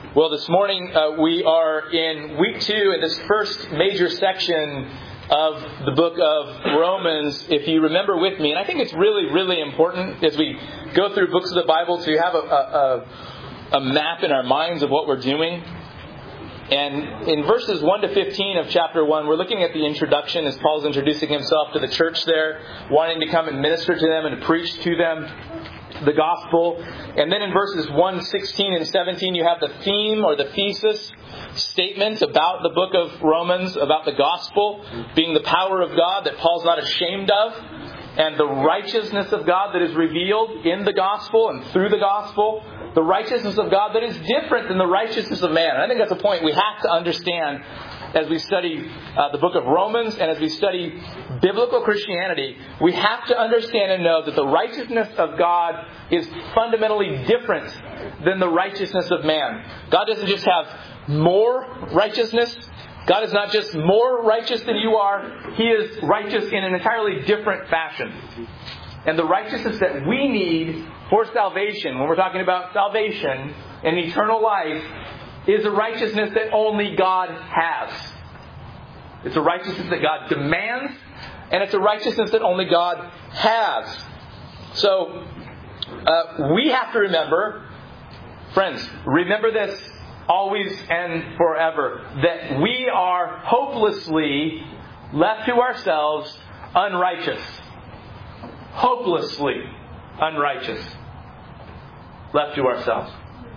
Well, this morning we are in week 2 in this first major section of the book of Romans. If you remember with me, and I think it's really, really important as we go through books of the Bible to have a map in our minds of what we're doing. And in verses 1 to 15 of chapter 1, we're looking at the introduction as Paul's introducing himself to the church there, wanting to come and minister to them and preach to them the gospel. And then in verses 1, 16 and 17, you have the theme or the thesis statement about the book of Romans, about the gospel being the power of God that Paul's not ashamed of, and the righteousness of God that is revealed in the gospel and through the gospel. The righteousness of God that is different than the righteousness of man. And I think that's a point we have to understand as we study the book of Romans and as we study biblical Christianity. We have to understand and know that the righteousness of God is fundamentally different than the righteousness of man. God doesn't just have more righteousness. God is not just more righteous than you are. He is righteous in an entirely different fashion. And the righteousness that we need for salvation, when we're talking about salvation and eternal life, is a righteousness that only God has. It's a righteousness that God demands, and it's a righteousness that only God has. So, we have to remember, friends, remember this always and forever, that we are hopelessly left to ourselves unrighteous. Hopelessly unrighteous. Left to ourselves.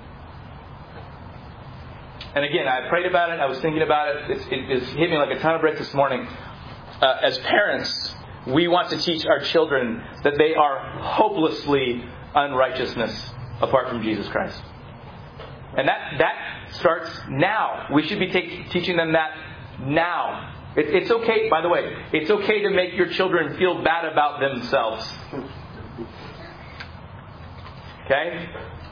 And again, I prayed about it. I was thinking about it. It hit me like a ton of bricks this morning. As parents, we want to teach our children that they are hopelessly unrighteousness apart from Jesus Christ. And that starts now. We should be teaching them that now. It's okay, by the way, it's okay to make your children feel bad about themselves. Okay?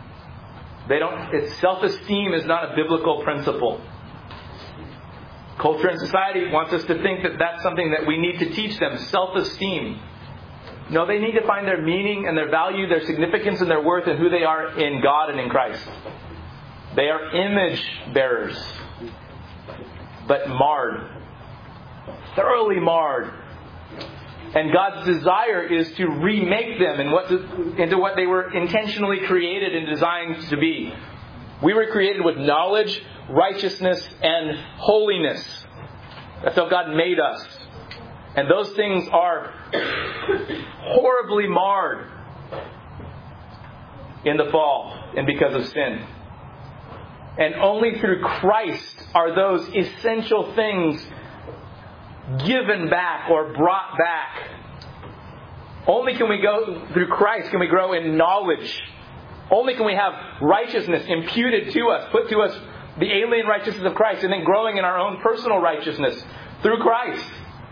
Self-esteem is not a biblical principle. Culture and society wants us to think that that's something that we need to teach them. Self-esteem. No, they need to find their meaning and their value, their significance and their worth in who they are in God and in Christ. They are image bearers. But marred. Thoroughly marred. And God's desire is to remake them into what they were intentionally created and designed to be. We were created with knowledge, righteousness, and holiness. That's how God made us. And those things are horribly marred in the fall and because of sin. And only through Christ are those essential things given back or brought back. Only can we go through Christ can we grow in knowledge. Only can we have righteousness imputed to us, put to us the alien righteousness of Christ, and then growing in our own personal righteousness through Christ.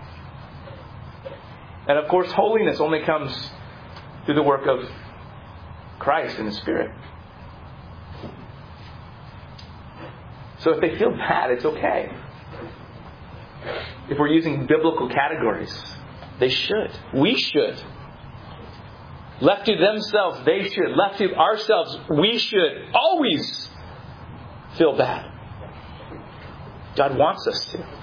And of course, holiness only comes through the work of Christ and the Spirit. So if they feel bad, it's okay. If we're using biblical categories, they should. We should. Left to themselves, they should. Left to ourselves, we should always feel bad. God wants us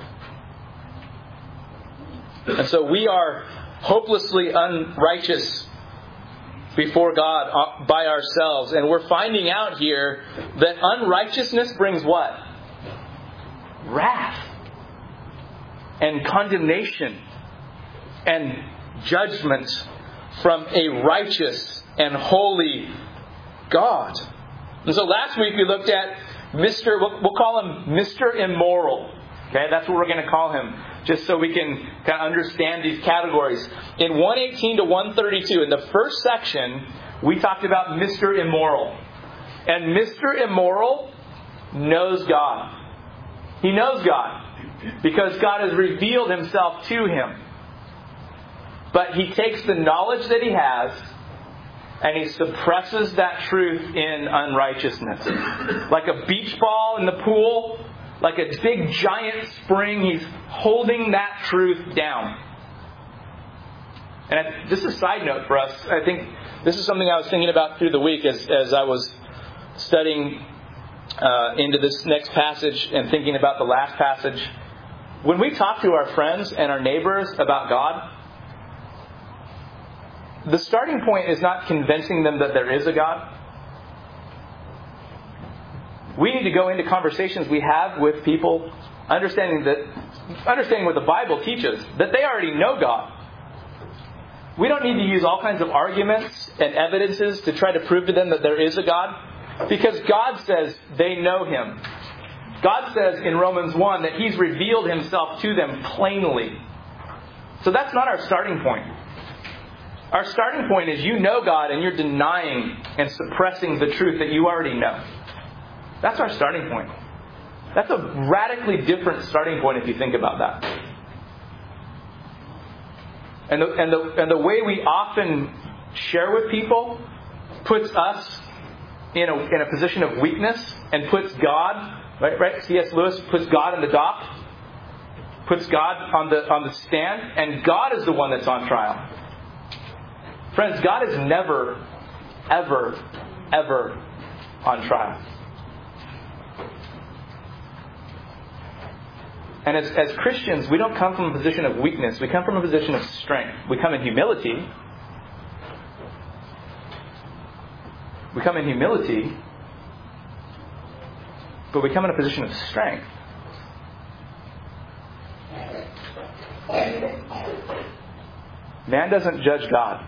to. And so we are hopelessly unrighteous before God by ourselves. And we're finding out here that unrighteousness brings what? Wrath. And condemnation and judgment from a righteous and holy God. And so last week we looked at we'll call him Mr. Immoral. Okay, that's what we're going to call him, just so we can kind of understand these categories. In 118 to 132, in the first section, we talked about Mr. Immoral. And Mr. Immoral knows God. He knows God. Because God has revealed Himself to him. But he takes the knowledge that he has and he suppresses that truth in unrighteousness. Like a beach ball in the pool, like a big giant spring, he's holding that truth down. And just a side note for us, I think this is something I was thinking about through the week as I was studying into this next passage and thinking about the last passage, when we talk to our friends and our neighbors about God, the starting point is not convincing them that there is a God. We need to go into conversations we have with people understanding what the Bible teaches, that they already know God. We don't need to use all kinds of arguments and evidences to try to prove to them that there is a God, because God says they know Him. God says in Romans 1 that He's revealed Himself to them plainly. So that's not our starting point. Our starting point is you know God and you're denying and suppressing the truth that you already know. That's our starting point. That's a radically different starting point if you think about that. And the way we often share with people puts us in a position of weakness and puts God, right? C.S. Lewis puts God in the dock, puts God on the stand, and God is the one that's on trial. Friends, God is never, ever, ever on trial. And as Christians, we don't come from a position of weakness. We come from a position of strength. We come in humility. But we come in a position of strength. Man doesn't judge God.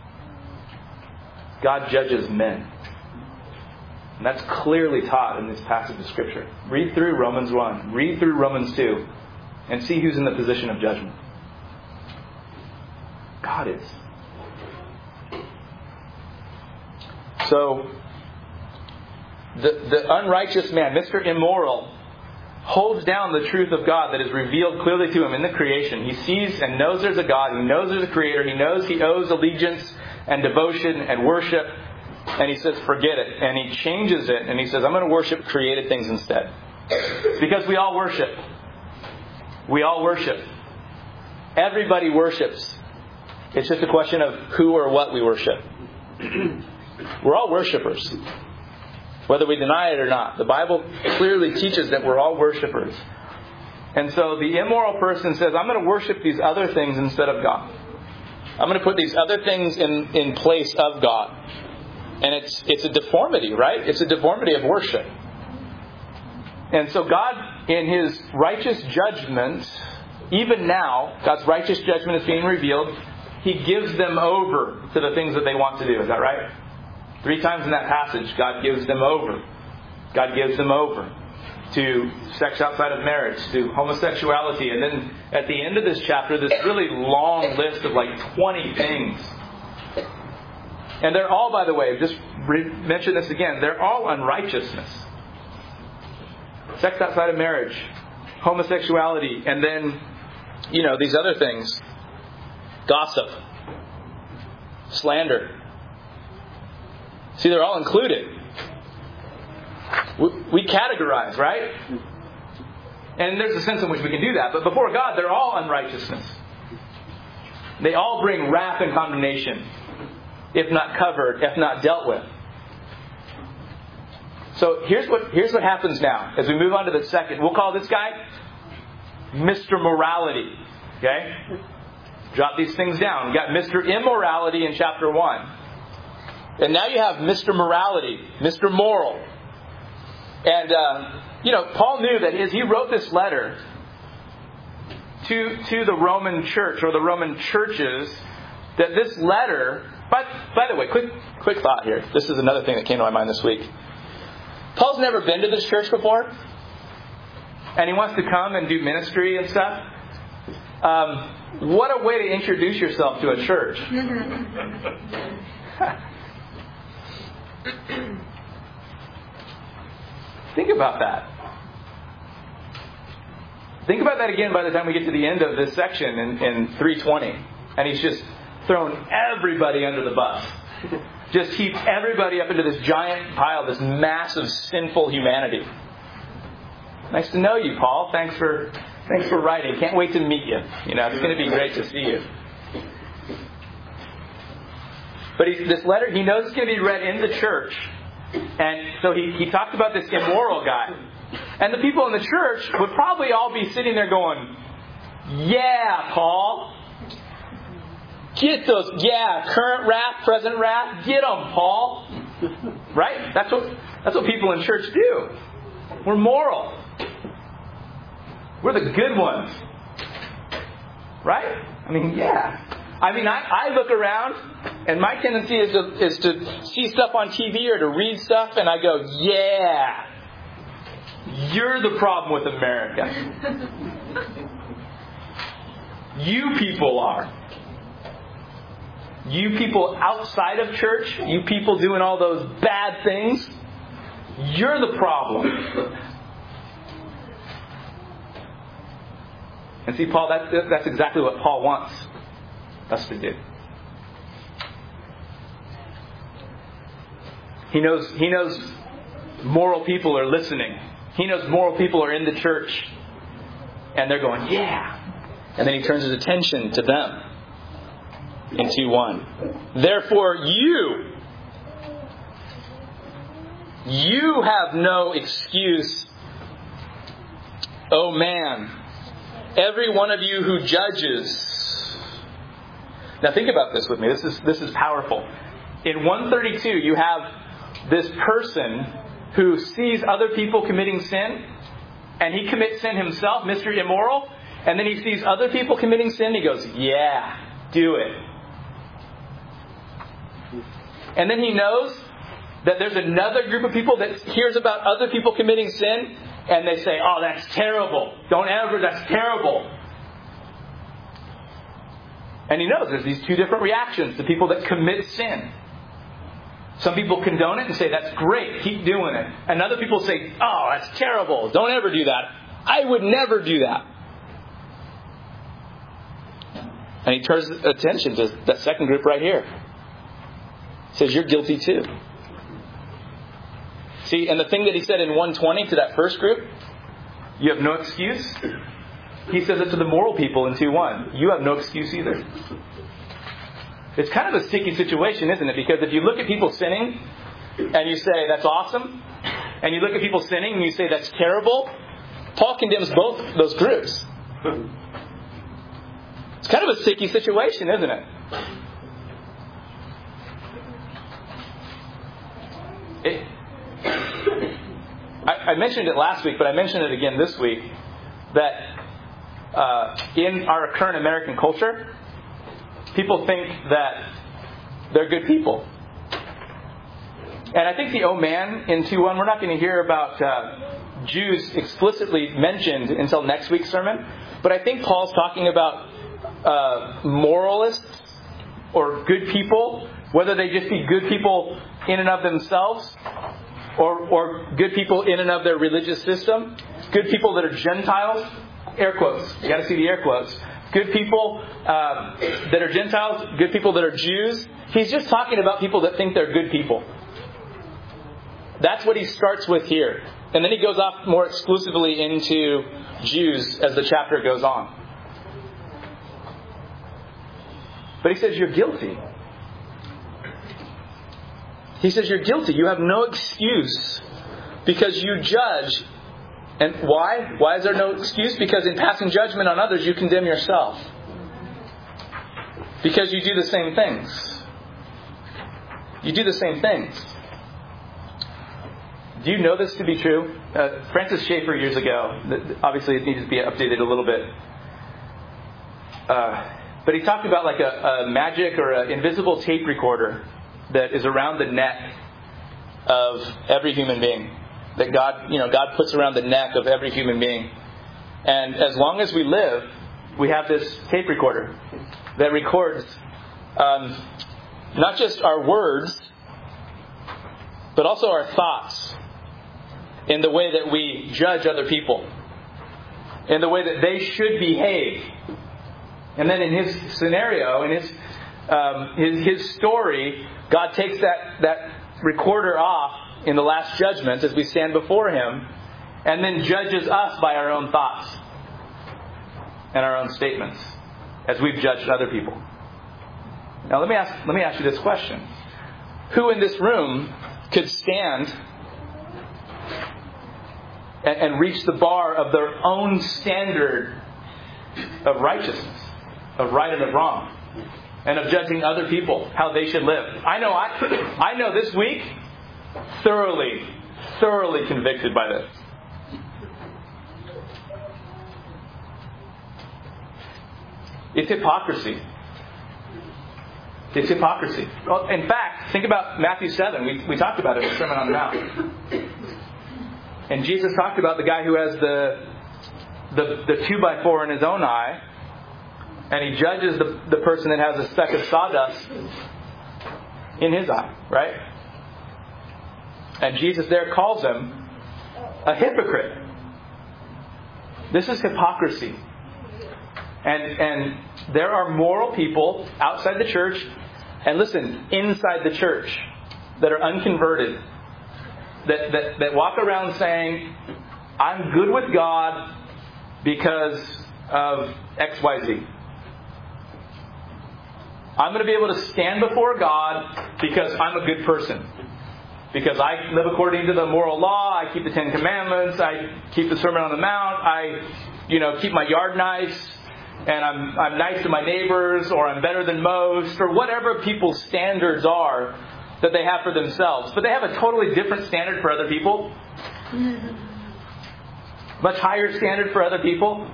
God judges men. And that's clearly taught in this passage of Scripture. Read through Romans 1. Read through Romans 2. And see who's in the position of judgment. God is. So, the unrighteous man, Mr. Immoral, holds down the truth of God that is revealed clearly to him in the creation. He sees and knows there's a God. He knows there's a Creator. He knows he owes allegiance and devotion and worship. And he says, forget it. And he changes it. And he says, I'm going to worship created things instead. Because we all worship. We all worship. Everybody worships. It's just a question of who or what we worship. We're all worshipers. Whether we deny it or not. The Bible clearly teaches that we're all worshipers. And so the immoral person says, I'm going to worship these other things instead of God. I'm going to put these other things in place of God. And it's a deformity, right? It's a deformity of worship. And so God, in His righteous judgment, even now, God's righteous judgment is being revealed. He gives them over to the things that they want to do. Is that right? 3 times in that passage, God gives them over. God gives them over to sex outside of marriage, to homosexuality. And then at the end of this chapter, this really long list of like 20 things. And they're all, by the way, just mention this again, they're all unrighteousness. Sex outside of marriage, homosexuality, and then, these other things. Gossip, slander. See, they're all included. We categorize, right? And there's a sense in which we can do that. But before God, they're all unrighteousness. They all bring wrath and condemnation, if not covered, if not dealt with. So here's what happens now. As we move on to the second, we'll call this guy Mr. Morality. Okay? Drop these things down. We got Mr. Immorality in chapter 1. And now you have Mr. Morality, Mr. Moral. And, Paul knew that as he wrote this letter to the Roman church or the Roman churches, that this letter... By the way, quick thought here. This is another thing that came to my mind this week. Paul's never been to this church before. And he wants to come and do ministry and stuff. What a way to introduce yourself to a church. Think about that. Think about that again by the time we get to the end of this section in 3:20. And he's just thrown everybody under the bus. Just heaped everybody up into this giant pile, this massive sinful humanity. Nice to know you, Paul. Thanks for writing. Can't wait to meet you. It's going to be great to see you. But this letter, he knows it's going to be read in the church. And so he talked about this immoral guy. And the people in the church would probably all be sitting there going, yeah, Paul. Get those, current wrath, present wrath, get them, Paul. Right? That's what people in church do. We're moral. We're the good ones. Right? I mean, yeah. I mean, I look around, and my tendency is to see stuff on TV or to read stuff, and I go, yeah, you're the problem with America. You people are. You people outside of church, you people doing all those bad things, you're the problem. And see, Paul, that's exactly what Paul wants us to do. He knows moral people are listening. He knows moral people are in the church. And they're going, yeah. And then he turns his attention to them in 2:1. Therefore you have no excuse, O man, every one of you who judges. Now think about this with me. This is powerful. In 132, you have this person who sees other people committing sin, and he commits sin himself, Mr. Immoral, and then he sees other people committing sin, and he goes, yeah, do it. And then he knows that there's another group of people that hears about other people committing sin, and they say, oh, that's terrible. That's terrible. And he knows there's these two different reactions to people that commit sin. Some people condone it and say, that's great, keep doing it. And other people say, oh, that's terrible, don't ever do that. I would never do that. And he turns attention to that second group right here. He says, you're guilty too. See, and the thing that he said in 120 to that first group, you have no excuse. He says it to the moral people in 2:1. You have no excuse either. It's kind of a sticky situation, isn't it? Because if you look at people sinning and you say, that's awesome, and you look at people sinning and you say, that's terrible, Paul condemns both those groups. It's kind of a sticky situation, isn't it? I mentioned it last week, but I mentioned it again this week, that in our current American culture, people think that they're good people. And I think the oh man in 2:1, we're not going to hear about Jews explicitly mentioned until next week's sermon. But I think Paul's talking about moralists or good people, whether they just be good people in and of themselves or good people in and of their religious system, good people that are Gentiles, air quotes, you got to see the air quotes, good people that are Gentiles, good people that are Jews. He's just talking about people that think they're good people. That's what he starts with here. And then he goes off more exclusively into Jews as the chapter goes on. But he says, you're guilty. He says, you're guilty. You have no excuse because you judge. And why? Why is there no excuse? Because in passing judgment on others, you condemn yourself. Because you do the same things. You do the same things. Do you know this to be true? Francis Schaeffer years ago, obviously it needs to be updated a little bit. But he talked about like a magic or an invisible tape recorder that is around the neck of every human being. That God puts around the neck of every human being. And as long as we live, we have this tape recorder that records not just our words, but also our thoughts in the way that we judge other people, in the way that they should behave. And then in his scenario, in his story, God takes that recorder off in the last judgment as we stand before Him, and then judges us by our own thoughts and our own statements as we've judged other people. Now let me ask you this question. Who in this room could stand and reach the bar of their own standard of righteousness, of right and of wrong, and of judging other people how they should live. I know this week, thoroughly convicted by this. It's hypocrisy. It's hypocrisy. Well, in fact, think about Matthew 7. We talked about it in the Sermon on the Mount. And Jesus talked about the guy who has the 2x4 in his own eye, and he judges the person that has a speck of sawdust in his eye, right? And Jesus there calls him a hypocrite. This is hypocrisy. And there are moral people outside the church, and listen, inside the church, that are unconverted, that walk around saying, I'm good with God because of XYZ. I'm going to be able to stand before God because I'm a good person. Because I live according to the moral law, I keep the 10 Commandments, I keep the Sermon on the Mount, I keep my yard nice, and I'm nice to my neighbors, or I'm better than most, or whatever people's standards are that they have for themselves. But they have a totally different standard for other people. Much higher standard for other people.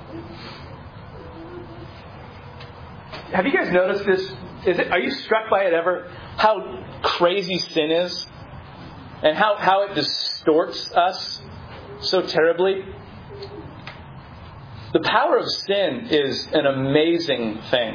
Have you guys noticed this? Are you struck by it ever? How crazy sin is? And how it distorts us so terribly? The power of sin is an amazing thing.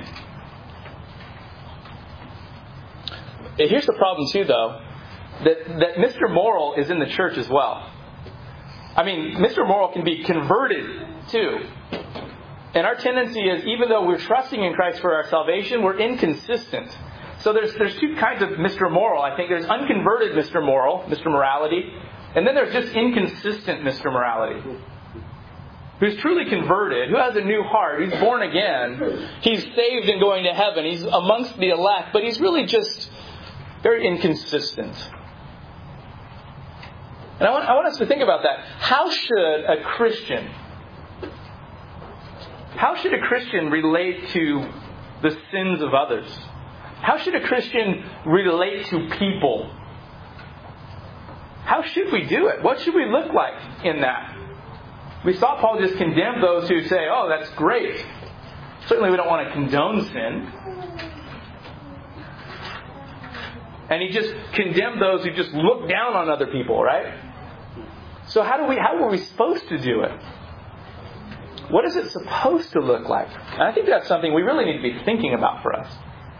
Here's the problem too, though, that Mr. Moral is in the church as well. I mean, Mr. Moral can be converted too. And our tendency is, even though we're trusting in Christ for our salvation, we're inconsistent. So there's two kinds of Mr. Moral. I think there's unconverted Mr. Moral, Mr. Morality, and then there's just inconsistent Mr. Morality. Who's truly converted, who has a new heart, he's born again, he's saved and going to heaven, he's amongst the elect, but he's really just very inconsistent. And I want us to think about that. How should a Christian relate to the sins of others? How should a Christian relate to people? How should we do it? What should we look like in that? We saw Paul just condemn those who say, oh, that's great. Certainly we don't want to condone sin. And he just condemned those who just look down on other people, right? So how are we supposed to do it? What is it supposed to look like? And I think that's something we really need to be thinking about for us.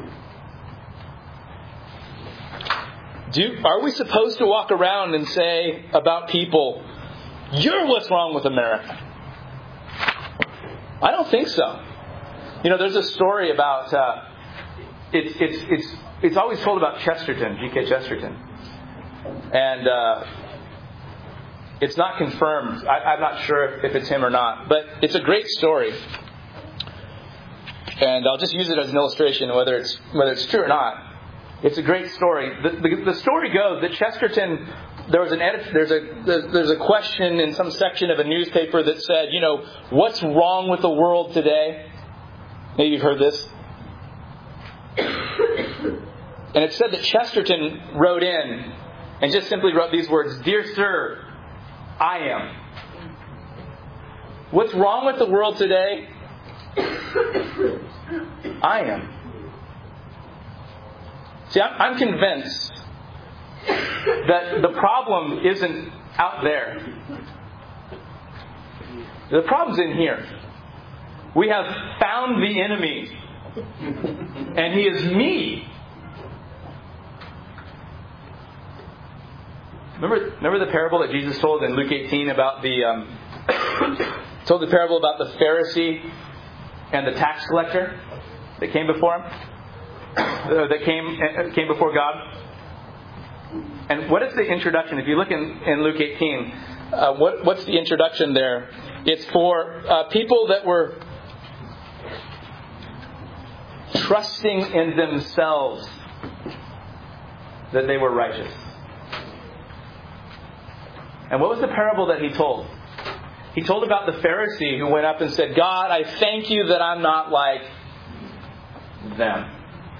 Are we supposed to walk around and say about people, you're what's wrong with America? I don't think so. There's a story about it's always told about Chesterton, G.K. Chesterton, and it's not confirmed. I'm not sure if it's him or not, but it's a great story, and I'll just use it as an illustration, whether it's true or not. It's a great story. The story goes that Chesterton, there's a question in some section of a newspaper that said, what's wrong with the world today? Maybe you've heard this. And it said that Chesterton wrote in and just simply wrote these words, Dear Sir, I am. What's wrong with the world today? I am. See, I'm convinced that the problem isn't out there. The problem's in here. We have found the enemy, and he is me. Remember the parable that Jesus told in Luke 18 about told the parable about the Pharisee and the tax collector that came before him, that came before God. And what is the introduction? If you look in Luke 18, what's the introduction there? It's for people that were trusting in themselves that they were righteous. And what was the parable that he told? He told about the Pharisee who went up and said, God, I thank you that I'm not like them.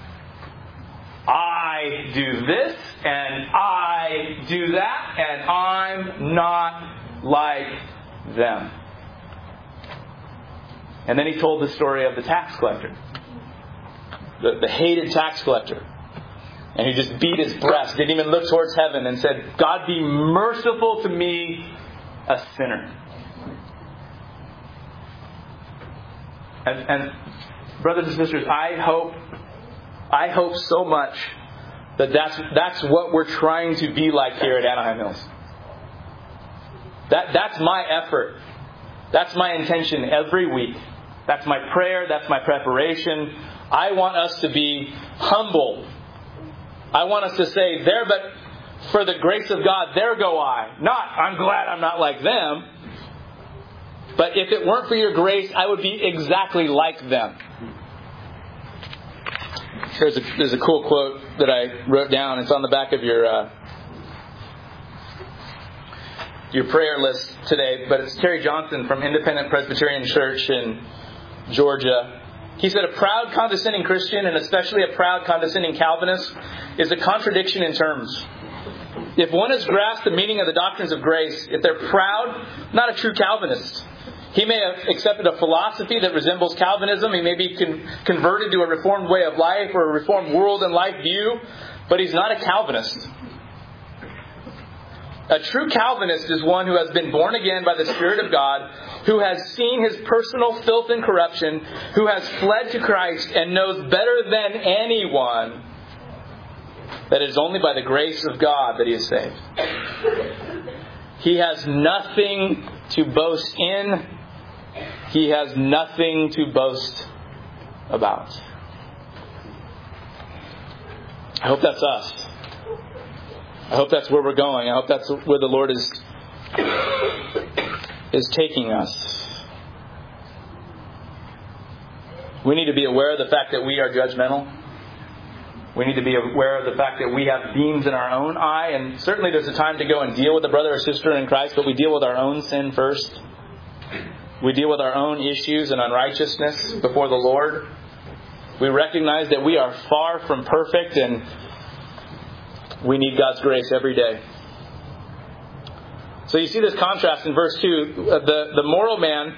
I do this and I do that and I'm not like them. And then he told the story of the tax collector. The hated tax collector. And he just beat his breast, didn't even look towards heaven and said, God be merciful to me, a sinner. And brothers and sisters, I hope so much that that's what we're trying to be like here at Anaheim Hills. That's my effort. That's my intention every week. That's my prayer. That's my preparation. I want us to be humble. I want us to say, there but for the grace of God, there go I. Not, I'm glad I'm not like them. But if it weren't for your grace, I would be exactly like them. There's a cool quote that I wrote down. It's on the back of your prayer list today. But it's Terry Johnson from Independent Presbyterian Church in Georgia. He said, a proud, condescending Christian, and especially a proud, condescending Calvinist, is a contradiction in terms. If one has grasped the meaning of the doctrines of grace, if they're proud, not a true Calvinist. He may have accepted a philosophy that resembles Calvinism. He may be converted to a reformed way of life or a reformed world and life view, but he's not a Calvinist. A true Calvinist is one who has been born again by the Spirit of God, who has seen his personal filth and corruption, who has fled to Christ and knows better than anyone that it is only by the grace of God that he is saved. He has nothing to boast in. He has nothing to boast about. I hope that's us. I hope that's where we're going. I hope that's where the Lord is taking us. We need to be aware of the fact that we are judgmental. We need to be aware of the fact that we have beams in our own eye. And certainly there's a time to go and deal with a brother or sister in Christ, but we deal with our own sin first. We deal with our own issues and unrighteousness before the Lord. We recognize that we are far from perfect and we need God's grace every day. So you see this contrast in verse 2. The moral man,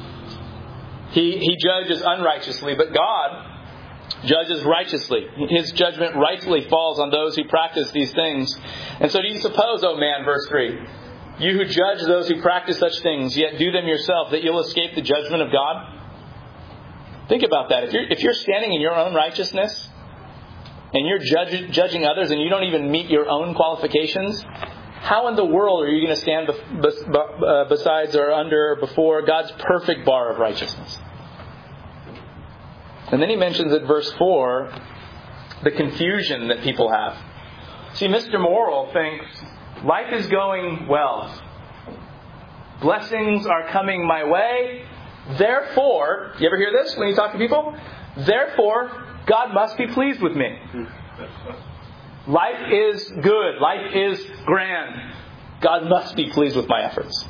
he judges unrighteously, but God judges righteously. His judgment rightfully falls on those who practice these things. And so do you suppose, O man, verse 3, you who judge those who practice such things, yet do them yourself, that you'll escape the judgment of God? Think about that. If you're standing in your own righteousness, and you're judging others and you don't even meet your own qualifications, how in the world are you going to stand besides or under before God's perfect bar of righteousness? And then he mentions in verse 4 the confusion that people have. See, Mr. Moral thinks life is going well. Blessings are coming my way. Therefore, you ever hear this when you talk to people? Therefore, God must be pleased with me. Life is good. Life is grand. God must be pleased with my efforts.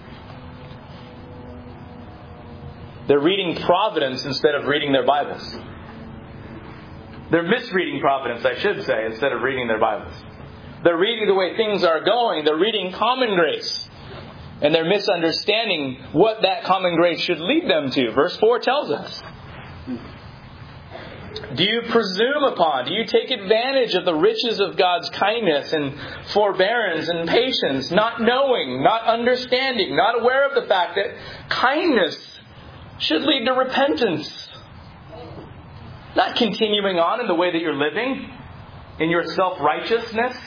They're reading Providence instead of reading their Bibles. They're misreading Providence, I should say, instead of reading their Bibles. They're reading the way things are going. They're reading common grace. And they're misunderstanding what that common grace should lead them to. Verse 4 tells us. Do you presume upon, do you take advantage of the riches of God's kindness and forbearance and patience, not knowing, not understanding, not aware of the fact that kindness should lead to repentance? Not continuing on in the way that you're living, in your self-righteousness,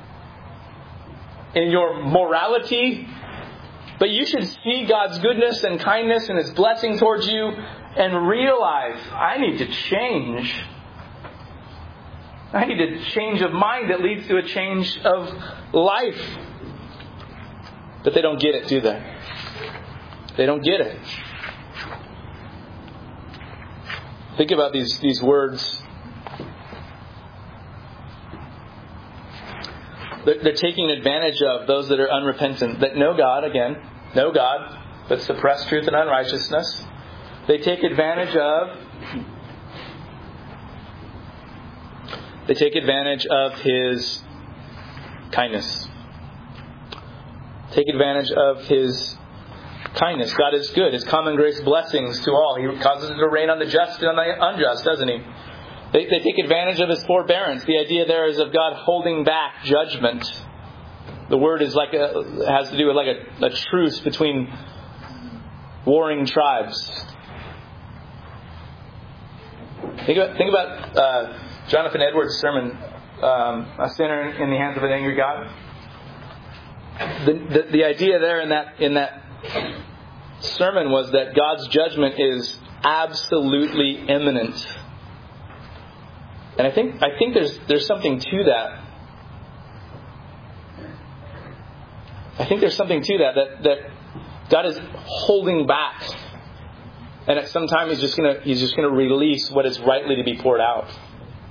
in your morality, but you should see God's goodness and kindness and His blessing towards you and realize, I need to change. I need a change of mind that leads to a change of life. But they don't get it, do they? They don't get it. Think about these words. They're taking advantage of those that are unrepentant, that know God, but suppress truth and unrighteousness. They take advantage of His kindness. Take advantage of His kindness. God is good. His common grace blessings to all. He causes it to rain on the just and on the unjust, doesn't He? They take advantage of His forbearance. The idea there is of God holding back judgment. The word is has to do with like a truce between warring tribes. Think about Jonathan Edwards' sermon, "A Sinner in the Hands of an Angry God." The idea there in that sermon was that God's judgment is absolutely imminent. And I think there's something to that. I think there's something to that God is holding back, and at some time He's just gonna release what is rightly to be poured out.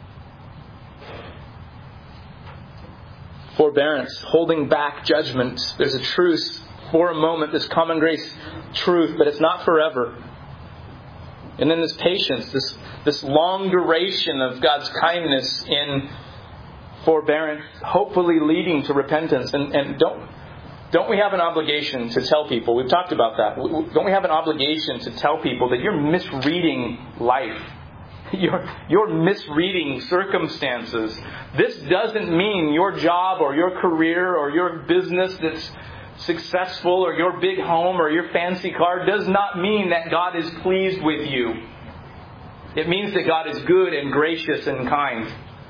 Forbearance, holding back judgment. There's a truce for a moment, this common grace truth, but it's not forever. And then this patience, this long duration of God's kindness in forbearance, hopefully leading to repentance. And don't we have an obligation to tell people? We've talked about that. Don't we have an obligation to tell people that you're misreading life? You're misreading circumstances. This doesn't mean your job or your career or your business that's successful or your big home or your fancy car does not mean that God is pleased with you. It means that God is good and gracious and kind.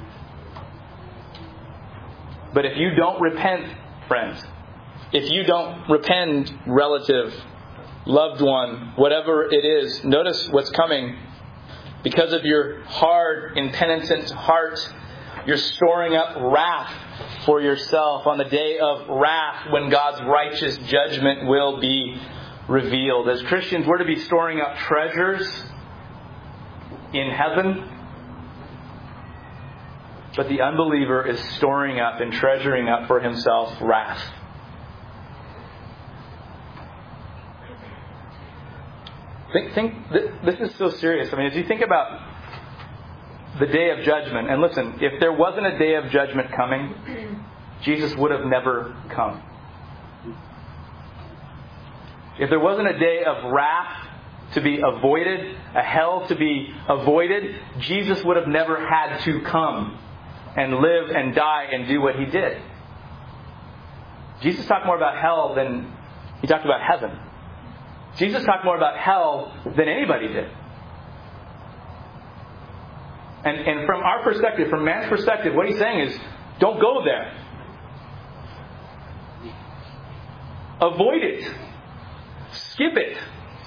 But if you don't repent, friends, if you don't repent, relative, loved one, whatever it is, notice what's coming. Because of your hard, impenitent heart, you're storing up wrath for yourself on the day of wrath when God's righteous judgment will be revealed. As Christians, we're to be storing up treasures in heaven. But the unbeliever is storing up and treasuring up for himself wrath. This is so serious. I mean, as you think about the day of judgment, and listen, if there wasn't a day of judgment coming, Jesus would have never come. If there wasn't a day of wrath to be avoided, a hell to be avoided, Jesus would have never had to come and live and die and do what He did. Jesus talked more about hell than He talked about heaven. Jesus talked more about hell than anybody did. And from our perspective, from man's perspective, what He's saying is, don't go there. Avoid it. Skip it.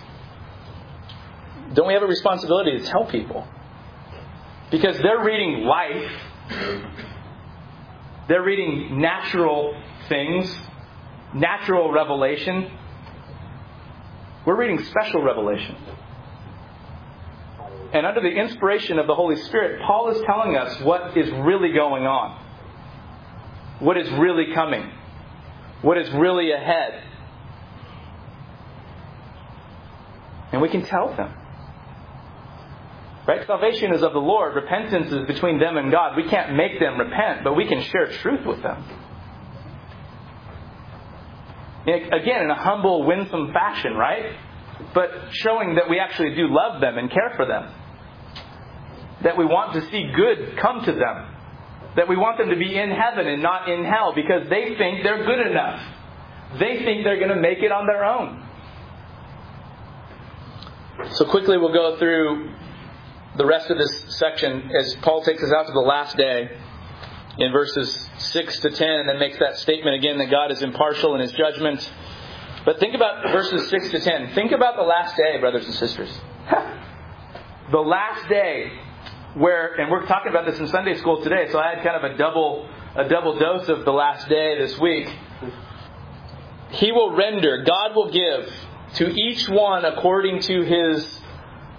Don't we have a responsibility to tell people? Because they're reading life. They're reading natural things, natural revelation. We're reading special revelation. And under the inspiration of the Holy Spirit, Paul is telling us what is really going on. What is really coming. What is really ahead. And we can tell them. Right? Salvation is of the Lord. Repentance is between them and God. We can't make them repent, but we can share truth with them. Again, in a humble, winsome fashion, right? But showing that we actually do love them and care for them. That we want to see good come to them. That we want them to be in heaven and not in hell because they think they're good enough. They think they're going to make it on their own. So quickly we'll go through the rest of this section as Paul takes us out to the last day in verses 6 to 10 and then makes that statement again that God is impartial in His judgment. But think about verses 6 to 10. Think about the last day, brothers and sisters. The last day where, and we're talking about this in Sunday school today, so I had kind of a double dose of the last day this week. He will render, God will give to each one according to his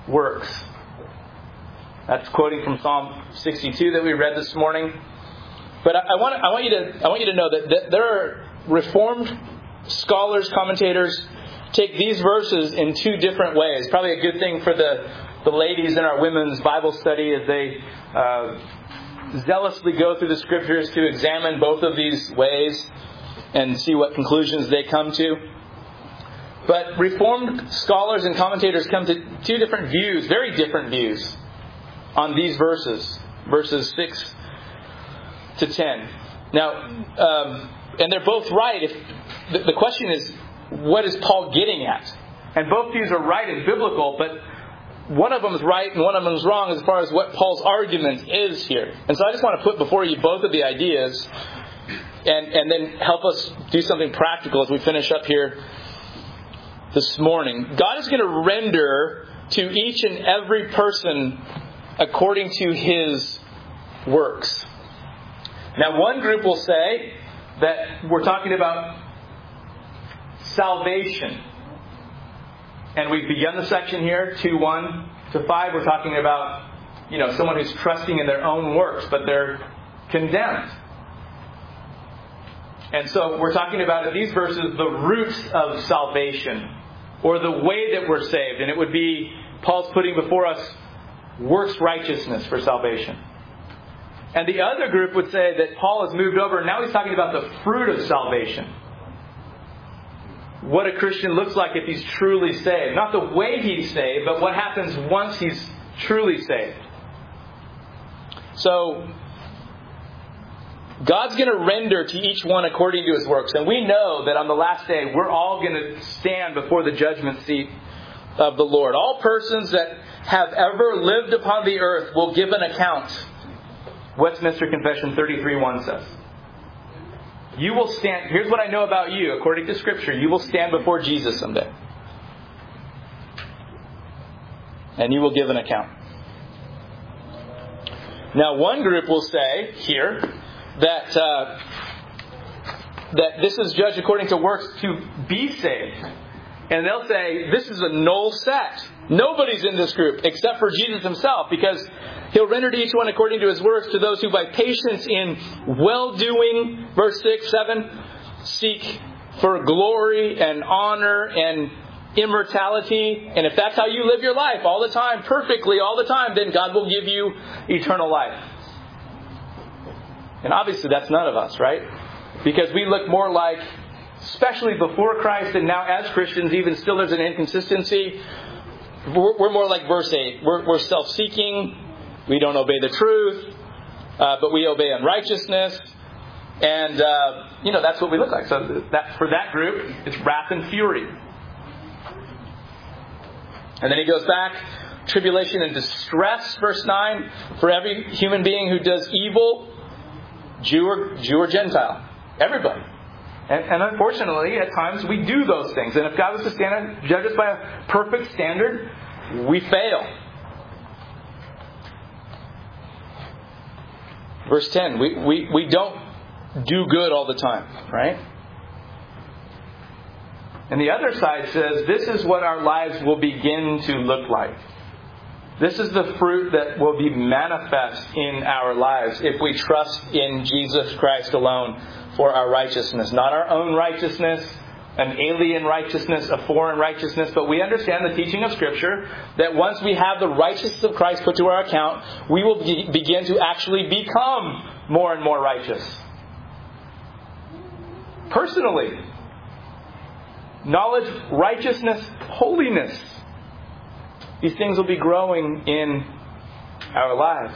works. That's quoting from Psalm 62 that we read this morning. But I want you to know that there are Reformed scholars, commentators, take these verses in two different ways. Probably a good thing for the ladies in our women's Bible study as they zealously go through the Scriptures to examine both of these ways and see what conclusions they come to. But Reformed scholars and commentators come to two different views, very different views, on these verses 6 to 10. Now, and they're both right. If the question is, what is Paul getting at? And both views are right and biblical, but one of them is right and one of them is wrong as far as what Paul's argument is here. And so I just want to put before you both of the ideas and then help us do something practical as we finish up here this morning. God is going to render to each and every person according to his works. Now, one group will say that we're talking about salvation. And we've begun the section here, 2:1 to 5. We're talking about, someone who's trusting in their own works, but they're condemned. And so we're talking about in these verses the roots of salvation, or the way that we're saved. And it would be, Paul's putting before us works righteousness for salvation. And the other group would say that Paul has moved over, and now he's talking about the fruit of salvation. What a Christian looks like if he's truly saved. Not the way he's saved, but what happens once he's truly saved. So, God's going to render to each one according to his works. And we know that on the last day, we're all going to stand before the judgment seat of the Lord. All persons that have ever lived upon the earth will give an account. Westminster Confession 33:1 says, you will stand, here's what I know about you, according to Scripture, you will stand before Jesus someday. And you will give an account. Now, one group will say here that this is judged according to works to be saved. And they'll say, this is a null set. Nobody's in this group except for Jesus himself, because he'll render to each one according to his works, to those who by patience in well-doing, verse 6, 7, seek for glory and honor and immortality. And if that's how you live your life all the time, perfectly all the time, then God will give you eternal life. And obviously that's none of us, right? Because we look more like, especially before Christ and now as Christians, even still there's an inconsistency. We're more like verse 8. We're self-seeking. We don't obey the truth. But we obey unrighteousness. And, that's what we look like. So that for that group, it's wrath and fury. And then he goes back. Tribulation and distress, verse 9. For every human being who does evil, Jew or Gentile. Everybody. And unfortunately, at times, we do those things. And if God was to stand and judge us by a perfect standard, we fail. Verse 10, we don't do good all the time, right? And the other side says, this is what our lives will begin to look like. This is the fruit that will be manifest in our lives if we trust in Jesus Christ alone for our righteousness. Not our own righteousness, an alien righteousness, a foreign righteousness, but we understand the teaching of Scripture that once we have the righteousness of Christ put to our account, we will begin to actually become more and more righteous. Personally. Knowledge, righteousness, holiness. These things will be growing in our lives.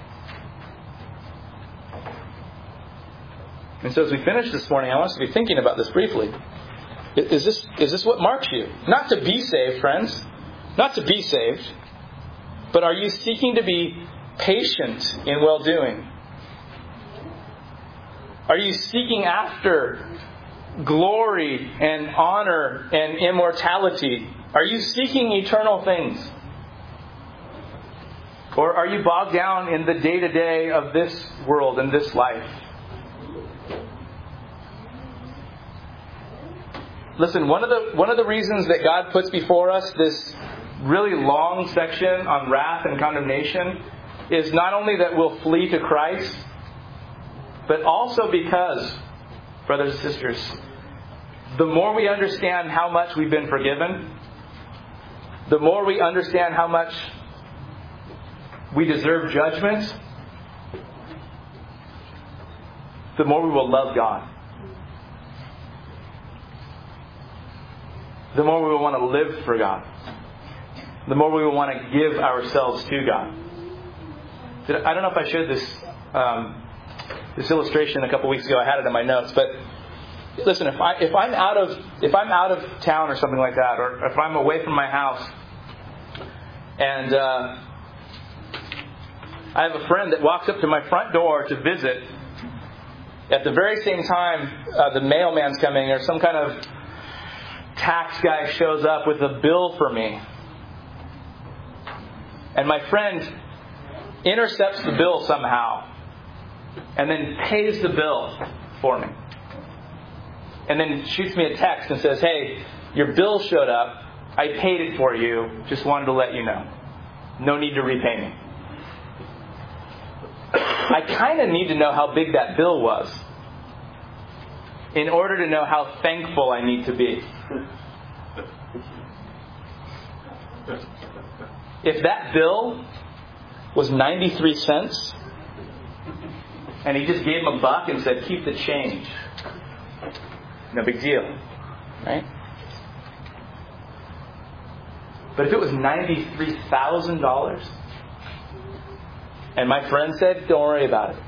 And so as we finish this morning, I want us to be thinking about this briefly. Is this what marks you? Not to be saved, friends. Not to be saved. But are you seeking to be patient in well-doing? Are you seeking after glory and honor and immortality? Are you seeking eternal things? Or are you bogged down in the day-to-day of this world and this life? Listen, one of the reasons that God puts before us this really long section on wrath and condemnation is not only that we'll flee to Christ, But also because, brothers and sisters, the more we understand how much we've been forgiven, the more we understand how much we deserve judgment, the more we will love God. The more we will want to live for God. The more we will want to give ourselves to God. I don't know if I shared this illustration a couple weeks ago. I had it in my notes, but listen, if I'm out of town or something like that, or if I'm away from my house, and I have a friend that walks up to my front door to visit, at the very same time the mailman's coming, or some kind of tax guy shows up with a bill for me, and my friend intercepts the bill somehow and then pays the bill for me, and then shoots me a text and says, "Hey, your bill showed up. I paid it for you. Just wanted to let you know. No need to repay me." I kind of need to know how big that bill was in order to know how thankful I need to be. If that bill was 93 cents and he just gave him $1 and said, "Keep the change," no big deal, right? But if it was $93,000 and my friend said, "Don't worry about it,"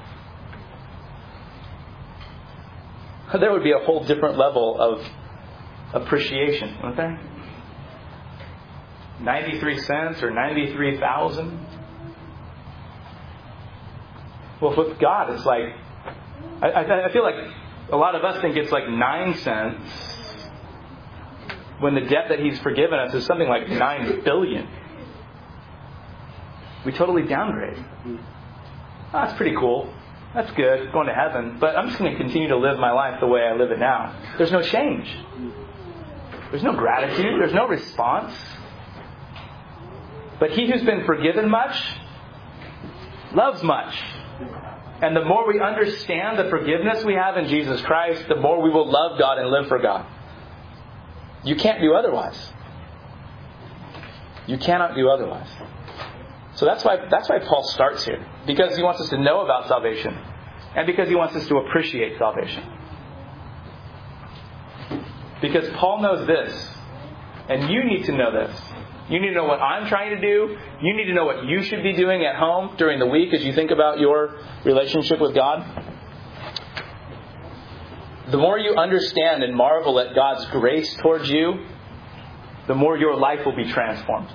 there would be a whole different level of appreciation, wouldn't there? 93 cents or 93,000. Well, with God, it's like, I feel like a lot of us think it's like 9 cents when the debt that He's forgiven us is something like 9 billion. We totally downgrade. Oh, that's pretty cool. That's good, going to heaven. But I'm just going to continue to live my life the way I live it now. There's no change. There's no gratitude. There's no response. But he who's been forgiven much loves much. And the more we understand the forgiveness we have in Jesus Christ, the more we will love God and live for God. You can't do otherwise. You cannot do otherwise. So that's why Paul starts here. Because he wants us to know about salvation. And because he wants us to appreciate salvation. Because Paul knows this. And you need to know this. You need to know what I'm trying to do. You need to know what you should be doing at home during the week as you think about your relationship with God. The more you understand and marvel at God's grace towards you, the more your life will be transformed.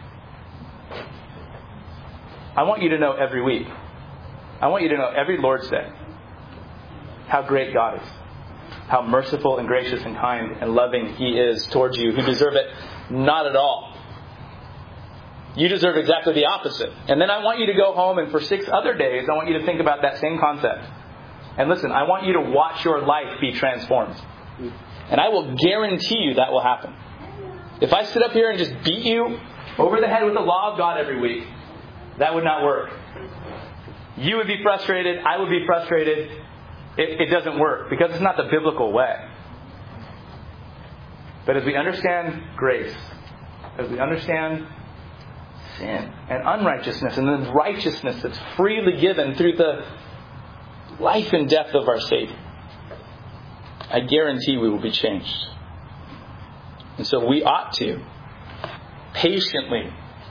I want you to know every week. I want you to know every Lord's Day how great God is. How merciful and gracious and kind and loving He is towards you who deserve it not at all. You deserve exactly the opposite. And then I want you to go home and for 6 other days, I want you to think about that same concept. And listen, I want you to watch your life be transformed. And I will guarantee you that will happen. If I sit up here and just beat you over the head with the law of God every week, that would not work. You would be frustrated. I would be frustrated. It doesn't work because it's not the biblical way. But as we understand grace, as we understand sin and unrighteousness and then righteousness that's freely given through the life and death of our Savior, I guarantee we will be changed. And so we ought to patiently,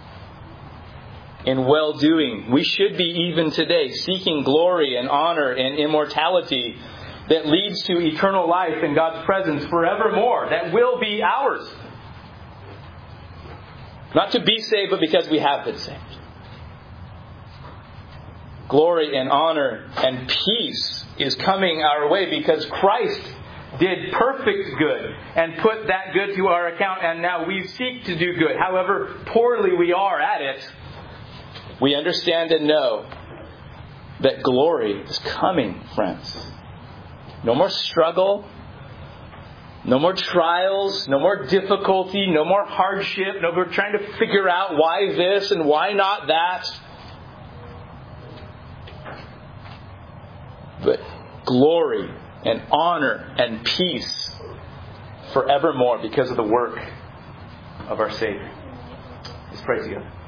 in well-doing, we should be even today seeking glory and honor and immortality that leads to eternal life in God's presence forevermore. That will be ours. Not to be saved, but because we have been saved. Glory and honor and peace is coming our way because Christ did perfect good and put that good to our account, and now we seek to do good. However poorly we are at it, we understand and know that glory is coming, friends. No more struggle. No more trials. No more difficulty. No more hardship. No more trying to figure out why this and why not that. But glory and honor and peace forevermore because of the work of our Savior. Let's pray together.